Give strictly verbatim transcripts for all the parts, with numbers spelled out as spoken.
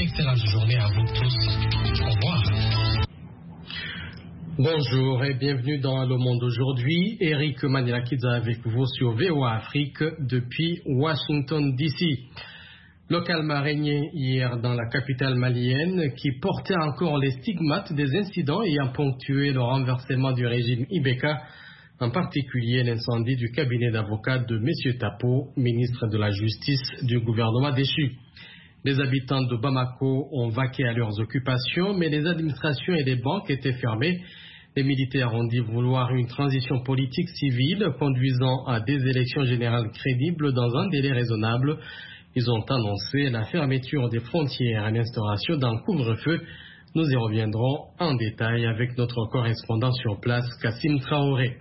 excellente journée à vous tous. Au revoir. Bonjour et bienvenue dans Le Monde aujourd'hui. Eric Maniakidza avec vous sur V O A Afrique depuis Washington D C. Le calme a régné hier dans la capitale malienne qui portait encore les stigmates des incidents ayant ponctué le renversement du régime Ibeka, en particulier l'incendie du cabinet d'avocats de M. Tapo, ministre de la Justice du gouvernement déchu. Les habitants de Bamako ont vaqué à leurs occupations, mais les administrations et les banques étaient fermées. Les militaires ont dit vouloir une transition politique civile conduisant à des élections générales crédibles dans un délai raisonnable. Ils ont annoncé la fermeture des frontières et l'instauration d'un couvre-feu. Nous y reviendrons en détail avec notre correspondant sur place, Kassim Traoré.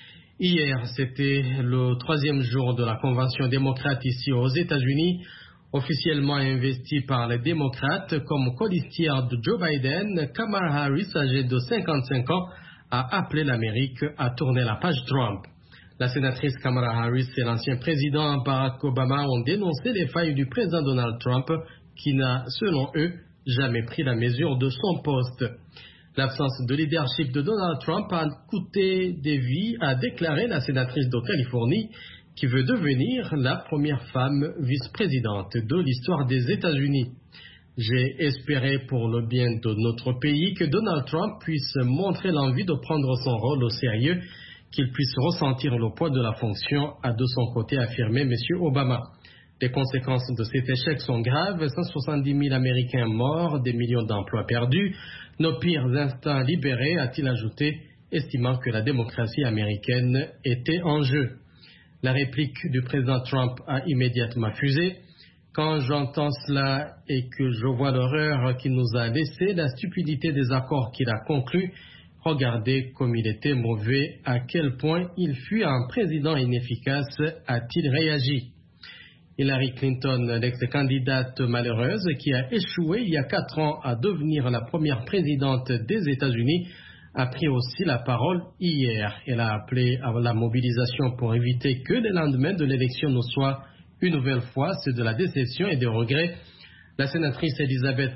Hier, c'était le troisième jour de la Convention démocrate ici aux États-Unis, officiellement investie par les démocrates comme colistière de Joe Biden. Kamala Harris, âgée de cinquante-cinq ans, a appelé l'Amérique à tourner la page Trump. La sénatrice Kamala Harris et l'ancien président Barack Obama ont dénoncé les failles du président Donald Trump qui n'a, selon eux, jamais pris la mesure de son poste. L'absence de leadership de Donald Trump a coûté des vies, a déclaré la sénatrice de Californie qui veut devenir la première femme vice-présidente de l'histoire des États-Unis. J'ai espéré pour le bien de notre pays que Donald Trump puisse montrer l'envie de prendre son rôle au sérieux, qu'il puisse ressentir le poids de la fonction, a de son côté affirmé M. Obama. Les conséquences de cet échec sont graves, cent soixante-dix mille Américains morts, des millions d'emplois perdus, nos pires instincts libérés, a-t-il ajouté, estimant que la démocratie américaine était en jeu. La réplique du président Trump a immédiatement fusé. Quand j'entends cela et que je vois l'horreur qu'il nous a laissée, la stupidité des accords qu'il a conclus, regardez comme il était mauvais, à quel point il fut un président inefficace, a-t-il réagi. Hillary Clinton, l'ex-candidate malheureuse qui a échoué il y a quatre ans à devenir la première présidente des États-Unis, a pris aussi la parole hier. Elle a appelé à la mobilisation pour éviter que le lendemain de l'élection ne soit une nouvelle fois ceux de la déception et des regrets. La sénatrice Elizabeth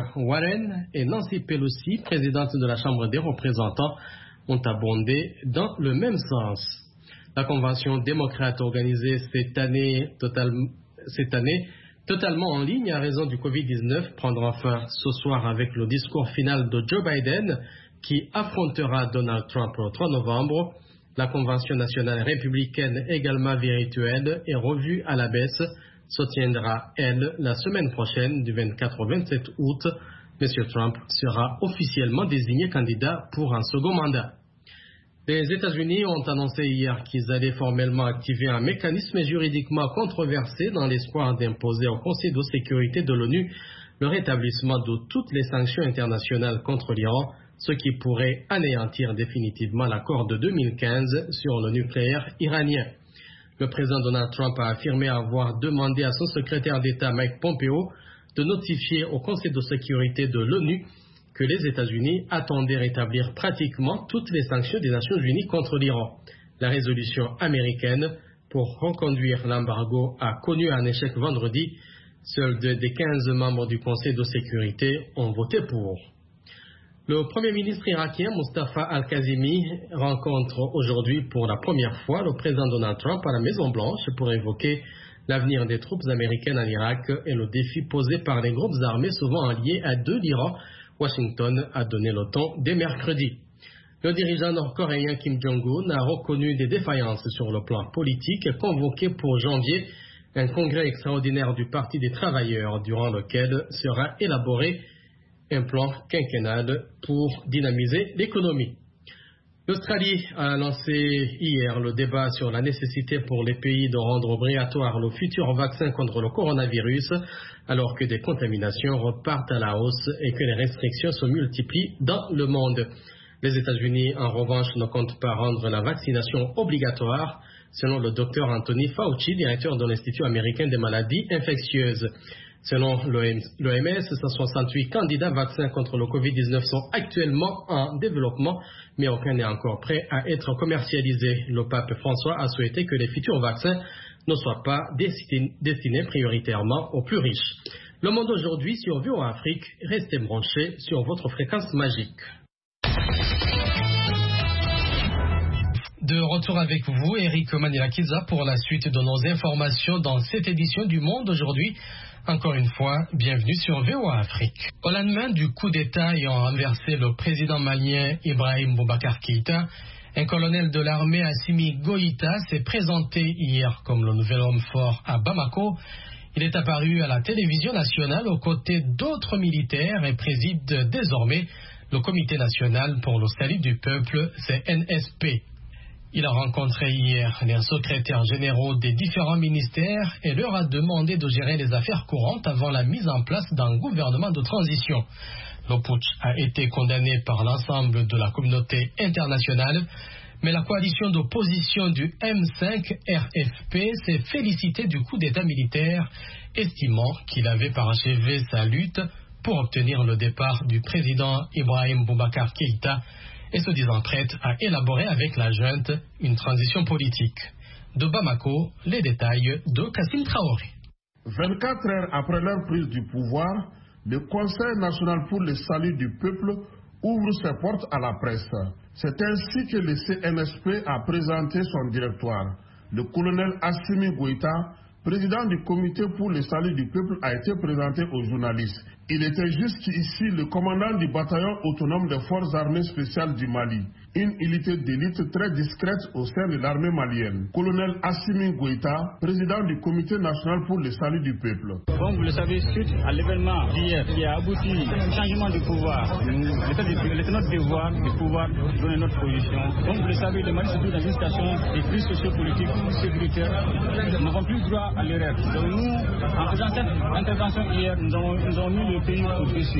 Warren et Nancy Pelosi, présidente de la Chambre des représentants, ont abondé dans le même sens. La convention démocrate organisée cette année, total, cette année totalement en ligne à raison du covid dix-neuf prendra fin ce soir avec le discours final de Joe Biden qui affrontera Donald Trump le trois novembre. La convention nationale républicaine, également virtuelle et revue à la baisse, se tiendra, elle, la semaine prochaine du vingt-quatre au vingt-sept août. M. Trump sera officiellement désigné candidat pour un second mandat. Les États-Unis ont annoncé hier qu'ils allaient formellement activer un mécanisme juridiquement controversé dans l'espoir d'imposer au Conseil de sécurité de l'ONU le rétablissement de toutes les sanctions internationales contre l'Iran, ce qui pourrait anéantir définitivement l'accord de deux mille quinze sur le nucléaire iranien. Le président Donald Trump a affirmé avoir demandé à son secrétaire d'État Mike Pompeo de notifier au Conseil de sécurité de l'ONU que les États-Unis attendaient rétablir pratiquement toutes les sanctions des Nations Unies contre l'Iran. La résolution américaine pour reconduire l'embargo a connu un échec vendredi. Seuls deux des quinze membres du Conseil de sécurité ont voté pour. Le Premier ministre irakien Mustafa Al-Kazimi rencontre aujourd'hui pour la première fois le président Donald Trump à la Maison-Blanche pour évoquer l'avenir des troupes américaines en Irak et le défi posé par les groupes armés souvent alliés à de l'Iran. Washington a donné le ton dès mercredi. Le dirigeant nord-coréen Kim Jong-un a reconnu des défaillances sur le plan politique et convoqué pour janvier un congrès extraordinaire du Parti des travailleurs durant lequel sera élaboré un plan quinquennal pour dynamiser l'économie. L'Australie a lancé hier le débat sur la nécessité pour les pays de rendre obligatoire le futur vaccin contre le coronavirus alors que des contaminations repartent à la hausse et que les restrictions se multiplient dans le monde. Les États-Unis, en revanche, ne comptent pas rendre la vaccination obligatoire, selon le docteur Anthony Fauci, directeur de l'Institut américain des maladies infectieuses. Selon l'O M S, cent soixante-huit candidats vaccins contre le covid dix-neuf sont actuellement en développement, mais aucun n'est encore prêt à être commercialisé. Le pape François a souhaité que les futurs vaccins ne soient pas destinés prioritairement aux plus riches. Le Monde aujourd'hui sur V O A Afrique, restez branchés sur votre fréquence magique. De retour avec vous, Eric Manilakiza, pour la suite de nos informations dans cette édition du Monde aujourd'hui. Encore une fois, bienvenue sur V O A Afrique. Au lendemain du coup d'État ayant renversé le président malien Ibrahim Boubacar Keïta, un colonel de l'armée, Assimi Goïta, s'est présenté hier comme le nouvel homme fort à Bamako. Il est apparu à la télévision nationale aux côtés d'autres militaires et préside désormais le Comité national pour le salut du peuple, C N S P. Il a rencontré hier les secrétaires généraux des différents ministères et leur a demandé de gérer les affaires courantes avant la mise en place d'un gouvernement de transition. Le putsch a été condamné par l'ensemble de la communauté internationale, mais la coalition d'opposition du M cinq R F P s'est félicitée du coup d'État militaire, estimant qu'il avait parachevé sa lutte pour obtenir le départ du président Ibrahim Boubacar Keïta et se disant prête à élaborer avec la junte une transition politique. De Bamako, les détails de Kassim Traoré. vingt-quatre heures après leur prise du pouvoir, le Conseil national pour le salut du peuple ouvre ses portes à la presse. C'est ainsi que le C N S P a présenté son directoire. Le colonel Assimi Goïta, président du comité pour le salut du peuple, a été présenté aux journalistes. Il était jusqu'ici le commandant du bataillon autonome des forces armées spéciales du Mali, une unité d'élite très discrète au sein de l'armée malienne. Colonel Assimi Goïta, président du comité national pour le salut du peuple. Comme vous le savez, suite à l'événement d'hier qui a abouti au changement de pouvoir, il était notre devoir de pouvoir donner notre position. Comme vous le savez, le Mali se trouve dans une situation de crise sociopolitique, sécuritaire. Nous n'avons plus droit à l'erreur. Donc nous, en faisant cette intervention hier, nous avons, nous avons mis le pays au-dessus,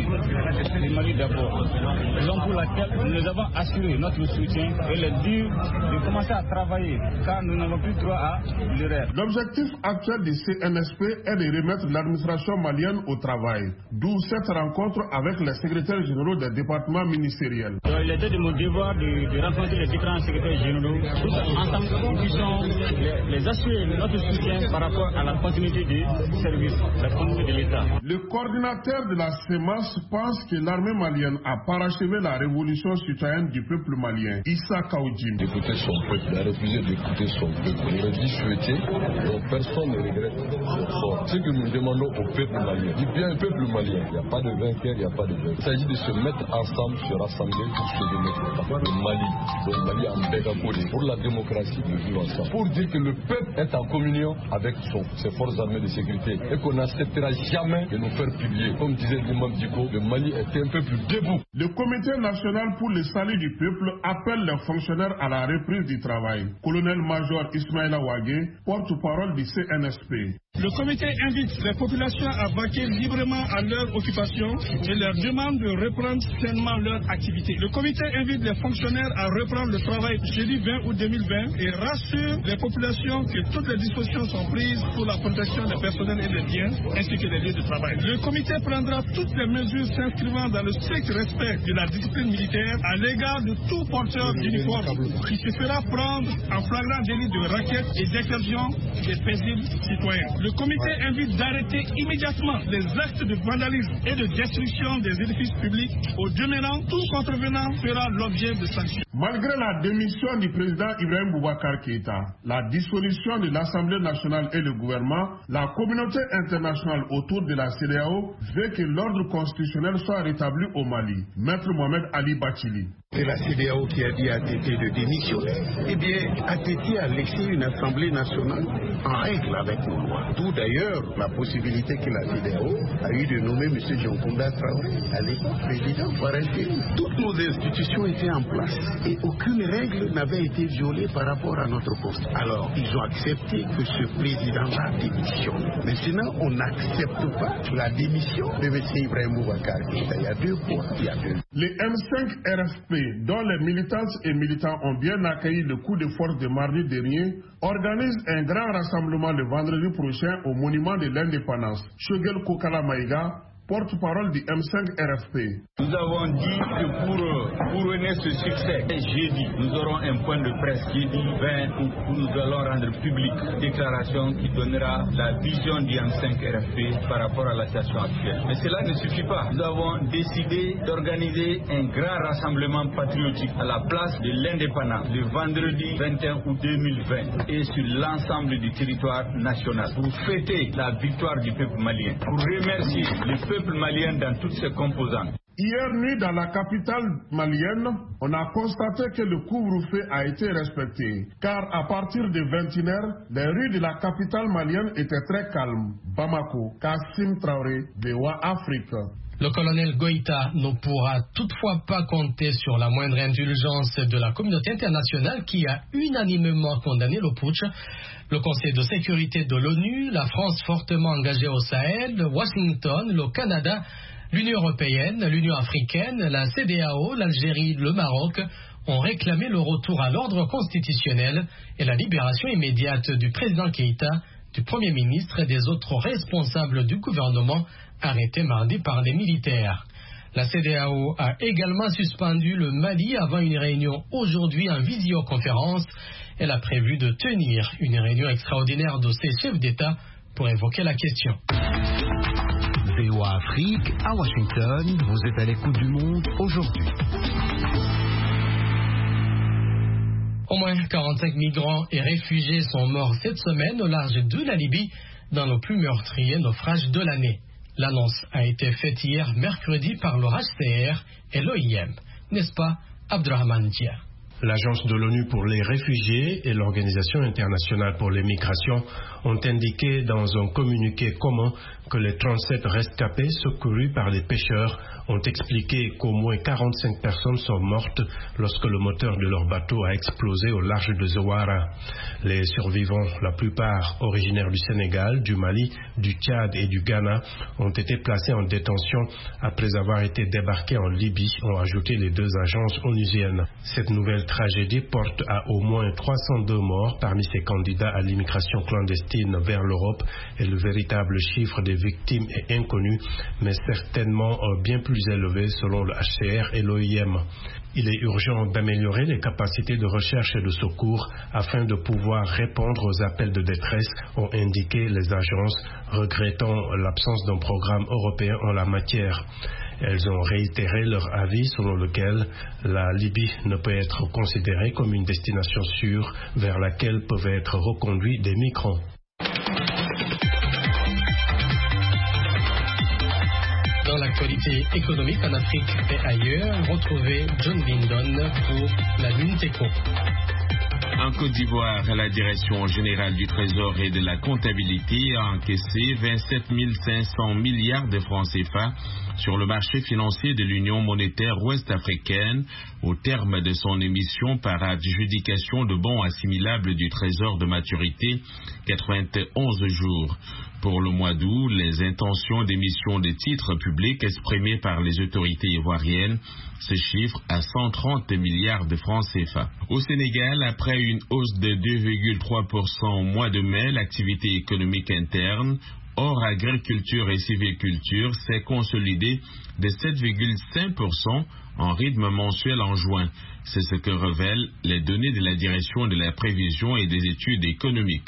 le Mali d'abord. Raison pour laquelle nous avons assuré notre soutien et le dire de commencer à travailler, car nous n'avons plus droit à l'erreur. L'objectif actuel du C N S P est de remettre l'administration malienne au travail, d'où cette rencontre avec les secrétaires généraux des départements ministériels. Donc, il était de mon devoir de, de rencontrer les différents secrétaires généraux, tous ensemble nous puissions les, les assurer de notre soutien par rapport à la continuité du service, la continuité de l'État. Le coordinateur de la C E M A S pense que l'armée malienne a parachevé la révolution citoyenne du peuple malien. Issa Kaoudjim. D'écouter son peuple, il a refusé d'écouter son peuple. Il aurait dû souhaiter, donc personne ne regrette son sort. Ce que nous demandons au peuple malien, dit bien le peuple malien, il n'y a pas de vainqueur, il n'y a pas de vainqueur. Il s'agit de se mettre ensemble, se rassembler pour se remettre le Mali, le Mali en Begakode, pour la démocratie, de vivre ensemble. Pour dire que le peuple est en communion avec son, ses forces armées de sécurité et qu'on n'acceptera jamais de nous faire publier. Comme disait l'imam Diko, le Mali est un peuple debout. Le Comité national pour le salut du peuple appelle les fonctionnaires à la reprise du travail. Colonel-major Ismaïla Ouagé, porte-parole du C N S P. Le comité invite les populations à vaquer librement à leur occupation et leur demande de reprendre sainement leur activité. Le comité invite les fonctionnaires à reprendre le travail jeudi vingt août deux mille vingt et rassure les populations que toutes les dispositions sont prises pour la protection des personnels et des biens ainsi que des lieux de travail. Le comité prendra toutes les mesures s'inscrivant dans le strict respect de la discipline militaire à l'égard de tout porteur d'uniforme qui se fera prendre en flagrant délit de racket et d'exception des paisibles citoyens. Le comité invite d'arrêter immédiatement les actes de vandalisme et de destruction des édifices publics. Au demeurant, tout contrevenant fera l'objet de sanctions. Malgré la démission du président Ibrahim Boubacar Keïta, la dissolution de l'Assemblée nationale et le gouvernement, la communauté internationale autour de la C E D E A O veut que l'ordre constitutionnel soit rétabli au Mali. Maître Mohamed Ali Bachili. C'est la C E D E A O qui a dit à Tété de démissionner. Eh bien, A T T a laissé une Assemblée nationale en règle avec nos lois. D'où d'ailleurs la possibilité que la C E D E A O a eu de nommer M. Dioncounda Traoré à l'époque président par intérim. Toutes nos institutions étaient en place et aucune règle n'avait été violée par rapport à notre poste. Alors, ils ont accepté que ce président-là démissionne. Maintenant, on n'accepte pas la démission de M. Ibrahim Boubacar Keïta. Il y a deux points, il y a deux. Les M cinq R F P, dont les militantes et militants ont bien accueilli le coup de force de mardi dernier, organisent un grand rassemblement le vendredi prochain au monument de l'indépendance. Shogel Kokala Maïga, porte-parole du M cinq R F P. Nous avons dit que pour couronner ce succès, jeudi, nous aurons un point de presse jeudi vingt août où nous allons rendre publique une déclaration qui donnera la vision du M cinq R F P par rapport à la situation actuelle. Mais cela ne suffit pas. Nous avons décidé d'organiser un grand rassemblement patriotique à la place de l'indépendance le vendredi vingt et un août deux mille vingt et sur l'ensemble du territoire national pour fêter la victoire du peuple malien, pour remercier le peuple malien dans toutes ses composantes. Hier nuit, dans la capitale malienne, on a constaté que le couvre-feu a été respecté, car à partir de vingt et une heures, les rues de la capitale malienne étaient très calmes. Bamako, Kassim Traoré, V O A Afrique. Le colonel Goïta ne pourra toutefois pas compter sur la moindre indulgence de la communauté internationale qui a unanimement condamné le putsch. Le Conseil de sécurité de l'ONU, la France fortement engagée au Sahel, Washington, le Canada, l'Union européenne, l'Union africaine, la C D A O, l'Algérie, le Maroc ont réclamé le retour à l'ordre constitutionnel et la libération immédiate du président Keïta, du Premier ministre et des autres responsables du gouvernement arrêtés mardi par les militaires. La C D A O a également suspendu le Mali avant une réunion aujourd'hui en visioconférence. Elle a prévu de tenir une réunion extraordinaire de ses chefs d'État pour évoquer la question. V O A Afrique, à Washington, vous êtes à l'écoute du monde aujourd'hui. Au moins quarante-cinq migrants et réfugiés sont morts cette semaine au large de la Libye dans le plus meurtrier naufrage de l'année. L'annonce a été faite hier mercredi par le H C R et l'O I M. N'est-ce pas, Abdrahman Dia? L'Agence de l'ONU pour les réfugiés et l'Organisation internationale pour les migrations ont indiqué dans un communiqué commun que les trente-sept rescapés secourus par les pêcheurs ont expliqué qu'au moins quarante-cinq personnes sont mortes lorsque le moteur de leur bateau a explosé au large de Zouara. Les survivants, la plupart originaires du Sénégal, du Mali, du Tchad et du Ghana, ont été placés en détention après avoir été débarqués en Libye, ont ajouté les deux agences onusiennes. Cette nouvelle tragédie porte à au moins trois cent deux morts parmi ces candidats à l'immigration clandestine vers l'Europe et le véritable chiffre des victimes est inconnu, mais certainement bien plus élevé selon le H C R et l'O I M. Il est urgent d'améliorer les capacités de recherche et de secours afin de pouvoir répondre aux appels de détresse, ont indiqué les agences, regrettant l'absence d'un programme européen en la matière. Elles ont réitéré leur avis selon lequel la Libye ne peut être considérée comme une destination sûre vers laquelle peuvent être reconduits des migrants. Dans l'actualité économique en Afrique et ailleurs, retrouvez John Lindon pour la Lunteco. En Côte d'Ivoire, la Direction générale du Trésor et de la comptabilité a encaissé vingt-sept mille cinq cents milliards de francs C F A sur le marché financier de l'Union monétaire ouest-africaine au terme de son émission par adjudication de bons assimilables du Trésor de maturité quatre-vingt-onze jours. Pour le mois d'août, les intentions d'émission des titres publics exprimées par les autorités ivoiriennes se chiffrent à cent trente milliards de francs C F A. Au Sénégal, après une hausse de deux virgule trois pour cent au mois de mai, l'activité économique interne, hors agriculture et civiculture, s'est consolidée de sept virgule cinq pour cent en rythme mensuel en juin. C'est ce que révèlent les données de la Direction de la prévision et des études économiques.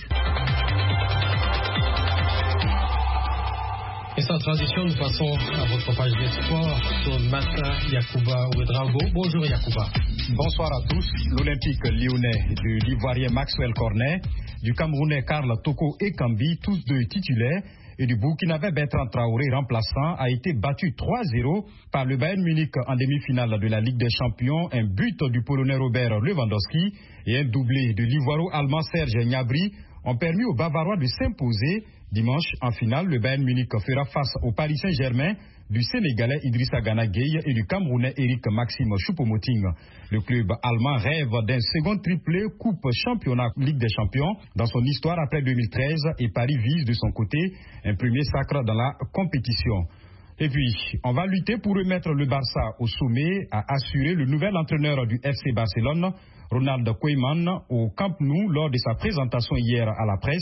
Et sans transition, nous passons à votre page des sports sur Mata Yacouba Ouedraogo. Bonjour Yacouba. Bonsoir à tous. L'Olympique lyonnais de l'Ivoirien Maxwell Cornet, du Camerounais Karl Toko Ekambi, tous deux titulaires, et du Burkinabé Bertrand Traoré remplaçant, a été battu trois zéro par le Bayern Munich en demi-finale de la Ligue des Champions. Un but du Polonais Robert Lewandowski et un doublé de l'Ivoiro-Allemand Serge Gnabry ont permis aux Bavarois de s'imposer. Dimanche, en finale, le Bayern Munich fera face au Paris Saint-Germain du Sénégalais Idrissa Gana Gueye et du Camerounais Eric Maxime Choupo-Moting. Le club allemand rêve d'un second triplé Coupe Championnat Ligue des Champions dans son histoire après deux mille treize et Paris vise de son côté un premier sacre dans la compétition. Et puis, on va lutter pour remettre le Barça au sommet, a assuré le nouvel entraîneur du F C Barcelone, Ronald Koeman, au Camp Nou lors de sa présentation hier à la presse.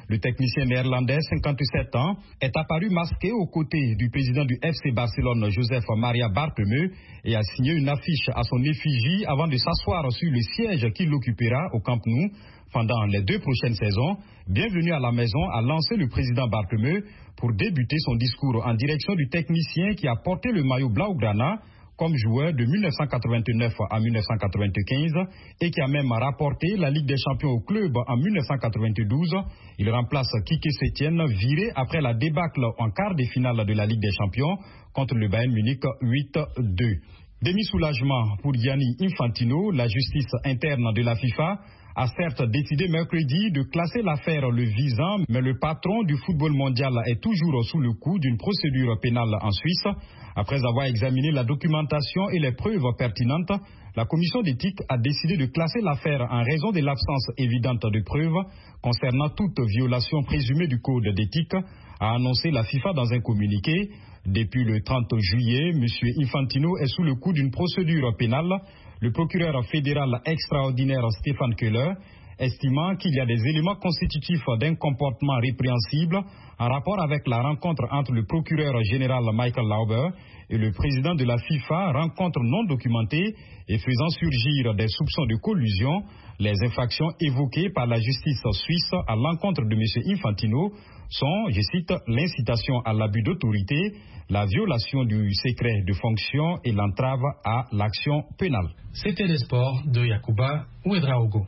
Le technicien néerlandais, cinquante-sept ans, est apparu masqué aux côtés du président du F C Barcelone, Joseph Maria Bartomeu, et a signé une affiche à son effigie avant de s'asseoir sur le siège qu'il occupera au Camp Nou pendant les deux prochaines saisons. Bienvenue à la maison, a lancé le président Bartomeu pour débuter son discours en direction du technicien qui a porté le maillot Blaugrana comme joueur de mille neuf cent quatre-vingt-neuf à mille neuf cent quatre-vingt-quinze et qui a même rapporté la Ligue des Champions au club en mille neuf cent quatre-vingt-douze. Il remplace Kike Setien, viré après la débâcle en quart de finale de la Ligue des Champions contre le Bayern Munich huit deux. Demi-soulagement pour Gianni Infantino, la justice interne de la FIFA a certes décidé mercredi de classer l'affaire le visant, mais le patron du football mondial est toujours sous le coup d'une procédure pénale en Suisse. Après avoir examiné la documentation et les preuves pertinentes, la commission d'éthique a décidé de classer l'affaire en raison de l'absence évidente de preuves concernant toute violation présumée du code d'éthique, a annoncé la FIFA dans un communiqué. Depuis le trente juillet, M. Infantino est sous le coup d'une procédure pénale. Le procureur fédéral extraordinaire Stéphane Keller, estimant qu'il y a des éléments constitutifs d'un comportement répréhensible en rapport avec la rencontre entre le procureur général Michael Lauber et le président de la FIFA, rencontre non documentée et faisant surgir des soupçons de collusion. Les infractions évoquées par la justice suisse à l'encontre de M. Infantino sont, je cite, l'incitation à l'abus d'autorité, la violation du secret de fonction et l'entrave à l'action pénale. C'était les sports de Yacouba Ouedraogo.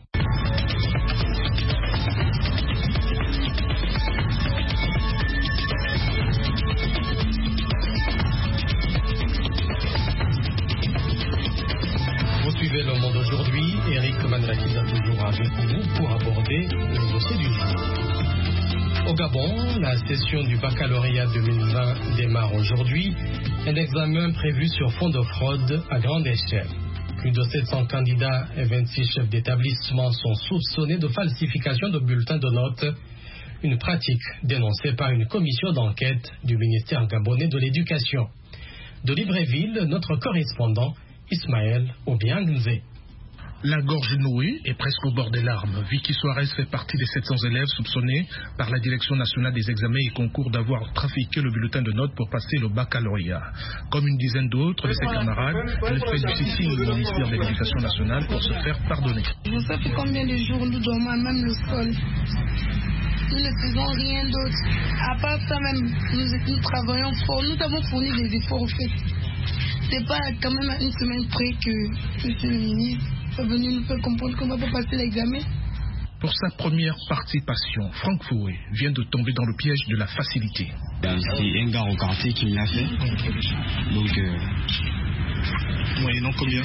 Vous suivez Le Monde aujourd'hui. Eric Mandrakiza toujours avec vous pour aborder le dossier du jour. Au Gabon, la session du baccalauréat deux mille vingt démarre aujourd'hui. Un examen prévu sur fond de fraude à grande échelle. Plus de sept cents candidats et vingt-six chefs d'établissement sont soupçonnés de falsification de bulletins de notes. Une pratique dénoncée par une commission d'enquête du ministère gabonais de l'Éducation. De Libreville, notre correspondant Ismaël Obiangze. La gorge nouée est presque au bord des larmes. Vicky Suarez fait partie des sept cents élèves soupçonnés par la Direction nationale des examens et concours d'avoir trafiqué le bulletin de notes pour passer le baccalauréat. Comme une dizaine d'autres de ses camarades, elle fait du sitting au ministère de l'Éducation nationale pour se faire pardonner. Vous savez combien de jours nous dormons, même le sol. Nous ne faisons rien d'autre. À part ça même, nous, nous travaillons fort. Nous avons fourni des efforts au fait. C'est pas quand même à une semaine près que monsieur le ministre est venu nous faire comprendre qu'on va pas passer l'examen. Pour sa première participation, Franck Foué vient de tomber dans le piège de la facilité. C'est un gars au quartier qui me l'a fait. Donc, euh... moyennant combien?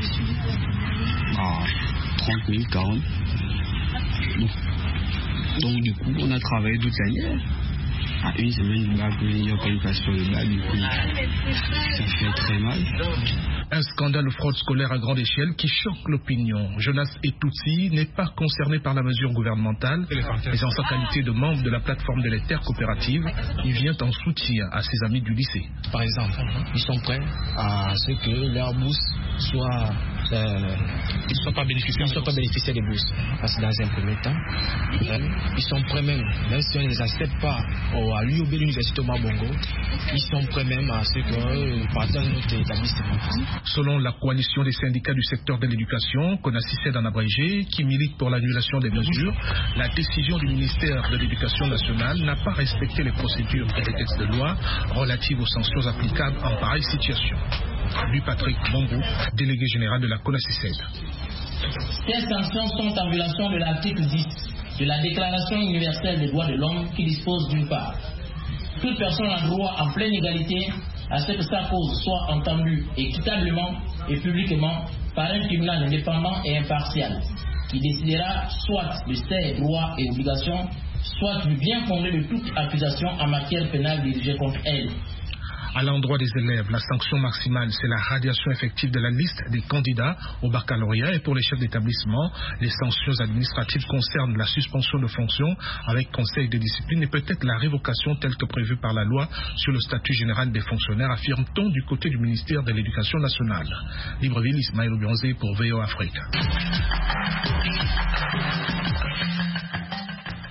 Ah, trente mille, quarante. Donc, donc, du coup, on a travaillé toute l'année. À une semaine du bac, il n'y a pas eu passe sur le bac, du coup, ça fait très mal. Un scandale fraude scolaire à grande échelle qui choque l'opinion. Jonas Etouti n'est pas concerné par la mesure gouvernementale, mais en sa qualité de membre de la plateforme de l'Éther coopérative, il vient en soutien à ses amis du lycée. Par exemple, ils sont prêts à ce que leur bourse soit... Euh, ils ne soient pas bénéficiaires, soient pas bénéficiaires des bourses. Parce que dans un premier temps, euh, ils sont prêts même, même si on ne les accepte pas oh, à l'U O B, l'université Omar Bongo, ils sont prêts même à ce que euh, partagent notre établissement. Selon la coalition des syndicats du secteur de l'éducation, CONACYCED en abrégé, qui milite pour l'annulation des mesures, la décision du ministère de l'Éducation nationale n'a pas respecté les procédures et les textes de loi relatives aux sanctions applicables en pareille situation. Lui, Patrick Bombou, délégué général de la CONACYCED. Ces sanctions sont en violation de l'article dix de la Déclaration universelle des droits de l'homme qui dispose d'une part: toute personne a droit en pleine égalité à ce que sa cause soit entendue équitablement et publiquement par un tribunal indépendant et impartial qui décidera soit de ses droits et obligations, soit du bien fondé de toute accusation en matière pénale dirigée contre elle. À l'endroit des élèves, la sanction maximale, c'est la radiation effective de la liste des candidats au baccalauréat. Et pour les chefs d'établissement, les sanctions administratives concernent la suspension de fonction avec conseil de discipline et peut-être la révocation telle que prévue par la loi sur le statut général des fonctionnaires, affirme-t-on du côté du ministère de l'Éducation nationale. Libreville, Ismaël Obiangze pour V O Afrique.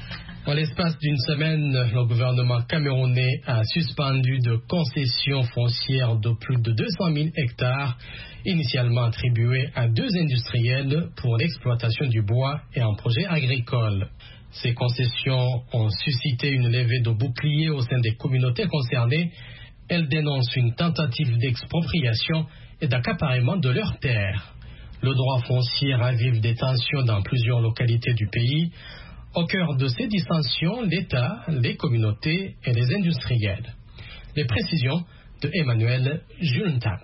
En l'espace d'une semaine, le gouvernement camerounais a suspendu de concessions foncières de plus de deux cent mille hectares, initialement attribués à deux industriels pour l'exploitation du bois et un projet agricole. Ces concessions ont suscité une levée de boucliers au sein des communautés concernées. Elles dénoncent une tentative d'expropriation et d'accaparement de leurs terres. Le droit foncier ravive des tensions dans plusieurs localités du pays. Au cœur de ces dissensions, l'État, les communautés et les industriels. Les précisions de Emmanuel Juntap.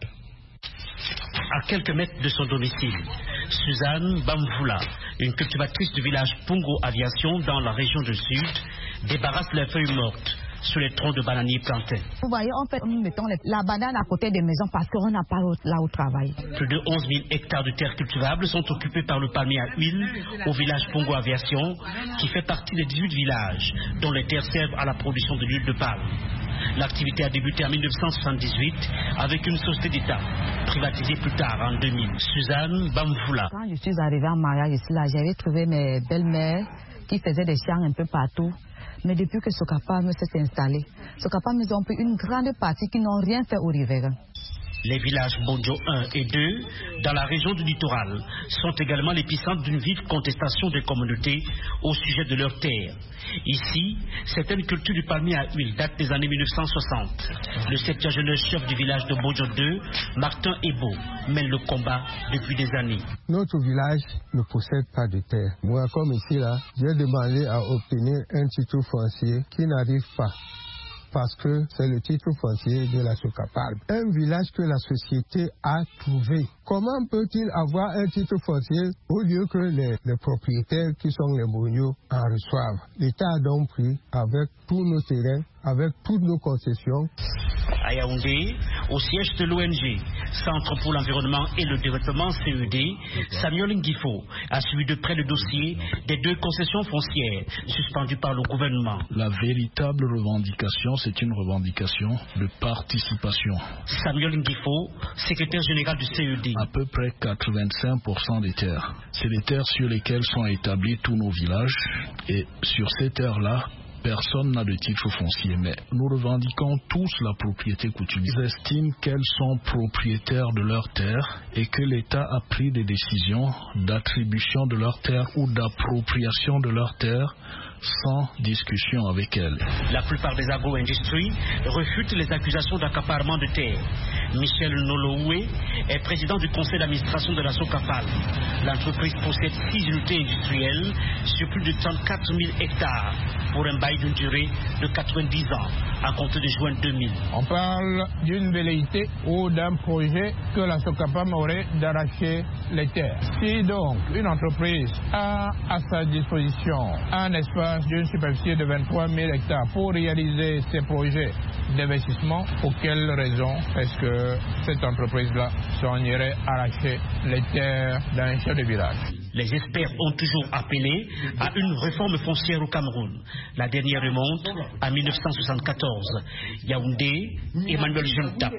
À quelques mètres de son domicile, Suzanne Bamvoula, une cultivatrice du village Pungo Aviation dans la région du Sud, débarrasse les feuilles mortes sur les troncs de bananiers plantés. Vous voyez, en fait, nous mettons la banane à côté des maisons parce qu'on n'a pas là où travailler. Plus de onze mille hectares de terres cultivables sont occupés par le palmier à huile au village Pungo Aviation, qui fait partie des dix-huit villages dont les terres servent à la production de l'huile de palme. L'activité a débuté en mille neuf cent soixante-dix-huit avec une société d'État, privatisée plus tard en deux mille. Suzanne Bamvoula. Quand je suis arrivée en mariage ici, là, j'avais trouvé mes belles-mères qui faisaient des champs un peu partout. Mais depuis que Sokapam s'est installé, Sokapam nous ont pris une grande partie qui n'ont rien fait au riverain. Les villages Bonjo un et deux, dans la région du littoral, sont également l'épicentre d'une vive contestation des communautés au sujet de leurs terres. Ici, certaines cultures du palmier à huile datent des années mille neuf cent soixante. Le septuagénaire chef du village de Bonjo deux, Martin Ebo, mène le combat depuis des années. Notre village ne possède pas de terre. Moi, comme ici, là, j'ai demandé à obtenir un titre foncier qui n'arrive pas. Parce que c'est le titre foncier de la Sokapalm. Un village que la société a trouvé. Comment peut-il avoir un titre foncier au lieu que les, les propriétaires qui sont les moniaux en reçoivent? L'État a donc pris avec tous nos terrains, avec toutes nos concessions. À Yaoundé, au siège de l'O N G, Centre pour l'environnement et le développement C E D, Samuel Ngifo a suivi de près le dossier des deux concessions foncières suspendues par le gouvernement. La véritable revendication, c'est une revendication de participation. Samuel Ngifo, secrétaire général du C E D. À peu près quatre-vingt-cinq pour cent des terres. C'est les terres sur lesquelles sont établis tous nos villages. Et sur ces terres-là, personne n'a de titre foncier, mais nous revendiquons tous la propriété coutumière. Ils estiment qu'elles sont propriétaires de leurs terres et que l'État a pris des décisions d'attribution de leurs terres ou d'appropriation de leurs terres sans discussion avec elles. La plupart des agro-industries refutent les accusations d'accaparement de terres. Michel Nolooué est président du conseil d'administration de la Sokapalm. L'entreprise possède six unités industrielles sur plus de trente-quatre mille hectares pour un bail d'une durée de quatre-vingt-dix ans à compter de juin deux mille. On parle d'une velléité ou d'un projet que la Sokapalm aurait d'arracher les terres. Si donc une entreprise a à sa disposition un espace d'une superficie de vingt-trois mille hectares pour réaliser ces projets d'investissement, pour quelle raison est-ce que cette entreprise-là s'en irait arracher les terres d'un chef de village? Les experts ont toujours appelé à une réforme foncière au Cameroun. La dernière remonte à mille neuf cent soixante-quatorze. Yaoundé, Emmanuel Juntap,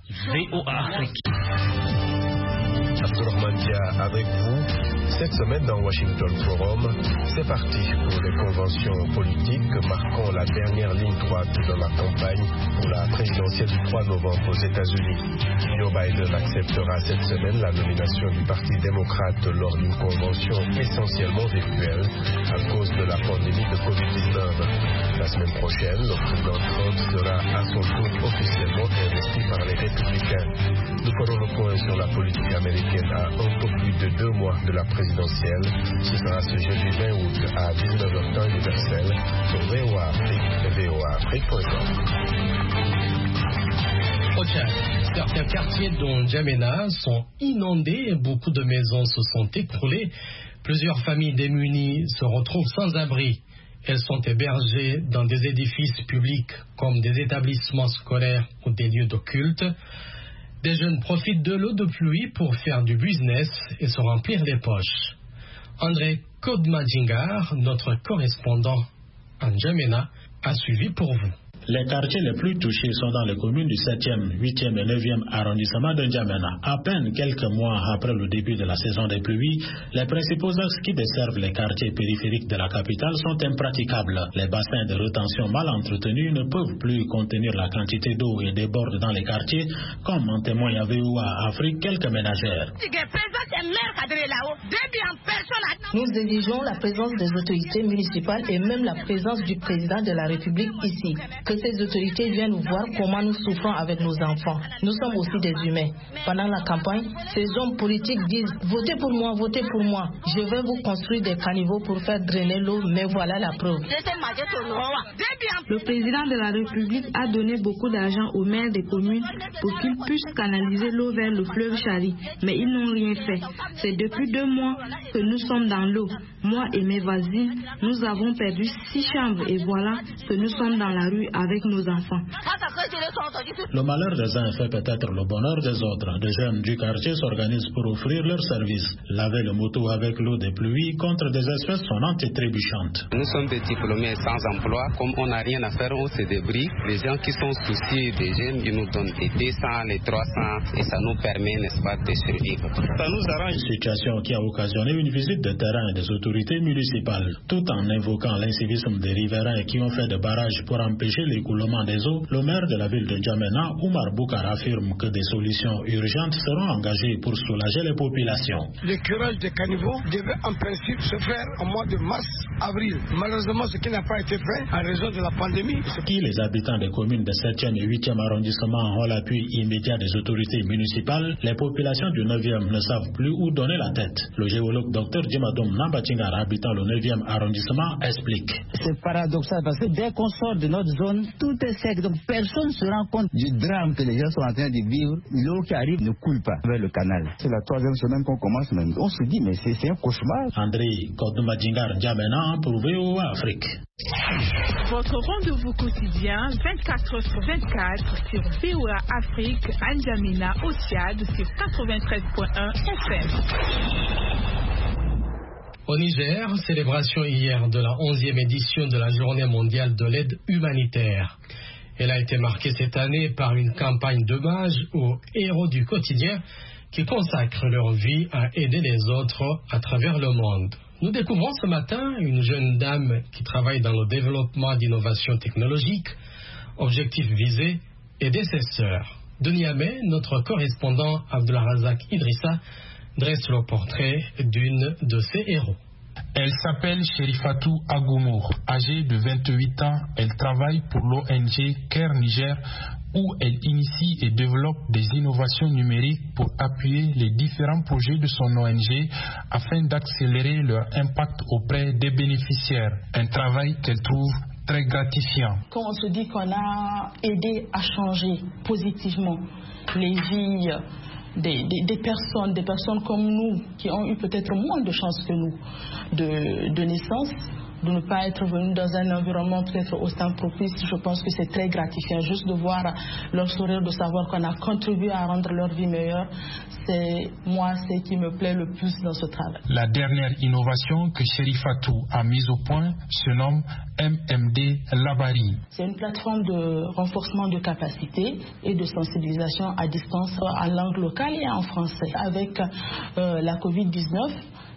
V O A Afrique. Abdourahmane Dia avec vous. Cette semaine dans Washington Forum, c'est parti pour les conventions politiques marquant la dernière ligne droite dans la campagne pour la présidentielle du trois novembre aux États-Unis. Joe Biden acceptera cette semaine la nomination du Parti démocrate lors d'une convention essentiellement virtuelle à cause de la pandémie de covid dix-neuf. La semaine prochaine, le président Trump sera à son tour officiellement investi par les républicains. Nous ferons le point sur la politique américaine à un peu plus de deux mois de la présidentielle. Ce sera ce jeudi vingt août à dix-neuf heures temps universel sur V O A Afrique et V O A Afrique point com. Au Tchad, certains quartiers dont N'Djamena sont inondés et beaucoup de maisons se sont écroulées. Plusieurs familles démunies se retrouvent sans abri. Elles sont hébergées dans des édifices publics comme des établissements scolaires ou des lieux de culte. Des jeunes profitent de l'eau de pluie pour faire du business et se remplir les poches. André Kodmadjingar, notre correspondant en N'Djamena, a suivi pour vous. Les quartiers les plus touchés sont dans les communes du septième, huitième et neuvième arrondissement de N'Djamena. À peine quelques mois après le début de la saison des pluies, les principaux axes qui desservent les quartiers périphériques de la capitale sont impraticables. Les bassins de rétention mal entretenus ne peuvent plus contenir la quantité d'eau et débordent dans les quartiers, comme en témoigne à V O A Afrique quelques ménagères. Nous exigeons la présence des autorités municipales et même la présence du président de la République ici. Que ces autorités viennent voir comment nous souffrons avec nos enfants. Nous sommes aussi des humains. Pendant la campagne, ces hommes politiques disent « Votez pour moi, votez pour moi. Je vais vous construire des caniveaux pour faire drainer l'eau, mais voilà la preuve. » Le président de la République a donné beaucoup d'argent aux maires des communes pour qu'ils puissent canaliser l'eau vers le fleuve Chari, mais ils n'ont rien fait. C'est depuis deux mois que nous sommes dans l'eau. Moi et mes voisines, nous avons perdu six chambres et voilà que nous sommes dans la rue avec nos enfants. Le malheur des uns fait peut-être le bonheur des autres. Des jeunes du quartier s'organisent pour offrir leurs services. Laver le moto avec l'eau des pluies contre des espèces sonnantes et trébuchantes. Nous sommes des diplômés sans emploi. Comme on n'a rien à faire, on se débrouille. Les gens qui sont soucieux des jeunes, ils nous donnent les deux cents, les trois cents et ça nous permet, n'est-ce pas, de survivre. Ça nous arrange. Une situation qui a occasionné une visite de terrain des autorités municipales. Tout en invoquant l'incivisme des riverains qui ont fait des barrages pour empêcher l'écoulement des eaux, le maire de la ville de N'Djamena, Oumar Boukar, affirme que des solutions urgentes seront engagées pour soulager les populations. Le curage des caniveaux devait en principe se faire au mois de mars, avril. Malheureusement, ce qui n'a pas été fait en raison de la pandémie. Qui les habitants des communes des septième et huitième arrondissements ont l'appui immédiat des autorités municipales, les populations du neuvième ne savent plus où donner la tête. Le géologue Dr Djimadoum Nambatingar, habitant le neuvième arrondissement, explique. C'est paradoxal parce que dès qu'on sort de notre zone, tout est sec. Donc personne ne se rend compte du drame que les gens sont en train de vivre. L'eau qui arrive ne coule pas vers le canal. C'est la troisième semaine qu'on commence même. On se dit mais c'est un cauchemar. André Kodoumadjingar N'Djamena pour V O A Afrique. Votre rendez-vous quotidien vingt-quatre heures sur vingt-quatre sur V O A Afrique à N'Djamena au Tchad sur quatre-vingt-treize point un F M. Au Niger, célébration hier de la onzième édition de la Journée mondiale de l'aide humanitaire. Elle a été marquée cette année par une campagne d'hommage aux héros du quotidien qui consacrent leur vie à aider les autres à travers le monde. Nous découvrons ce matin une jeune dame qui travaille dans le développement d'innovations technologiques. Objectif visé, aider ses sœurs. De Niamey, notre correspondant Abdulrazak Idrissa dresse le portrait d'une de ses héros. Elle s'appelle Cherifatou Agoumour. Âgée de vingt-huit ans, elle travaille pour l'O N G Care Niger où elle initie et développe des innovations numériques pour appuyer les différents projets de son O N G afin d'accélérer leur impact auprès des bénéficiaires. Un travail qu'elle trouve très gratifiant. Quand on se dit qu'on a aidé à changer positivement les vies Des, des, des personnes, des personnes comme nous, qui ont eu peut-être moins de chance que nous de, de naissance, de ne pas être venus dans un environnement peut-être aussi propice, je pense que c'est très gratifiant. Juste de voir leur sourire, de savoir qu'on a contribué à rendre leur vie meilleure, c'est moi, c'est ce qui me plaît le plus dans ce travail. La dernière innovation que Cherifatou a mise au point se nomme M M D Labari. C'est une plateforme de renforcement de capacité et de sensibilisation à distance en langue locale et en français. Avec euh, la covid dix-neuf,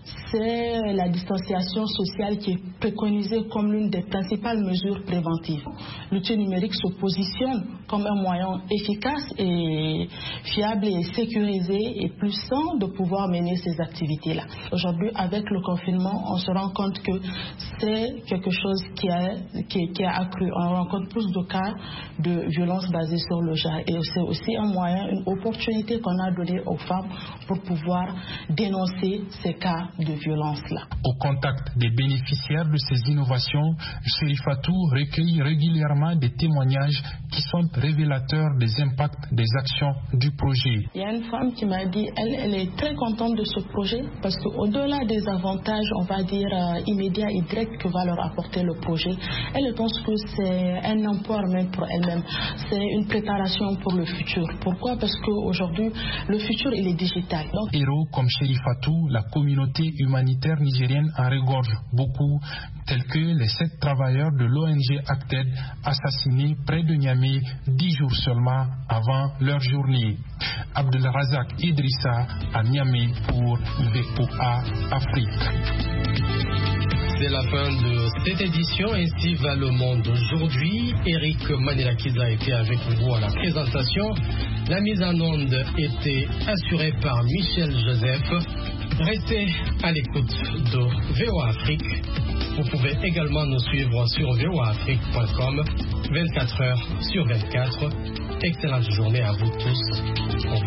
c'est la distanciation sociale qui est préconisée comme l'une des principales mesures préventives. L'outil numérique se positionne comme un moyen efficace et fiable et sécurisé et plus sain de pouvoir mener ces activités-là. Aujourd'hui, avec le confinement, on se rend compte que c'est quelque chose qui a, qui, qui a accru. On rencontre plus de cas de violences basées sur le genre. Et c'est aussi un moyen, une opportunité qu'on a donnée aux femmes pour pouvoir dénoncer ces cas de violence-là. Au contact des bénéficiaires de ces innovations, Cherifatou recueille régulièrement des témoignages qui sont révélateurs des impacts des actions du projet. Il y a une femme qui m'a dit, elle, elle est très contente de ce projet parce qu'au-delà des avantages, on va dire, euh, immédiats et directs que va leur apporter le projet. Elles pensent que c'est un empowerment pour elles-mêmes. C'est une préparation pour le futur. Pourquoi? Parce qu'aujourd'hui, le futur, il est digital. Donc... Héros comme Chérifatou, la communauté humanitaire nigérienne en regorge beaucoup, tels que les sept travailleurs de l'O N G Acted assassinés près de Niamey dix jours seulement avant leur journée. Abdelrazak Idrissa à Niamey pour V O A Afrique. C'est la fin de cette édition. Ainsi va le monde aujourd'hui. Eric Manilakiza était avec vous à la présentation. La mise en onde était assurée par Michel Joseph. Restez à l'écoute de V O A Afrique. Vous pouvez également nous suivre sur v o a afrique point com vingt-quatre heures sur vingt-quatre. Excellente journée à vous tous. Au revoir.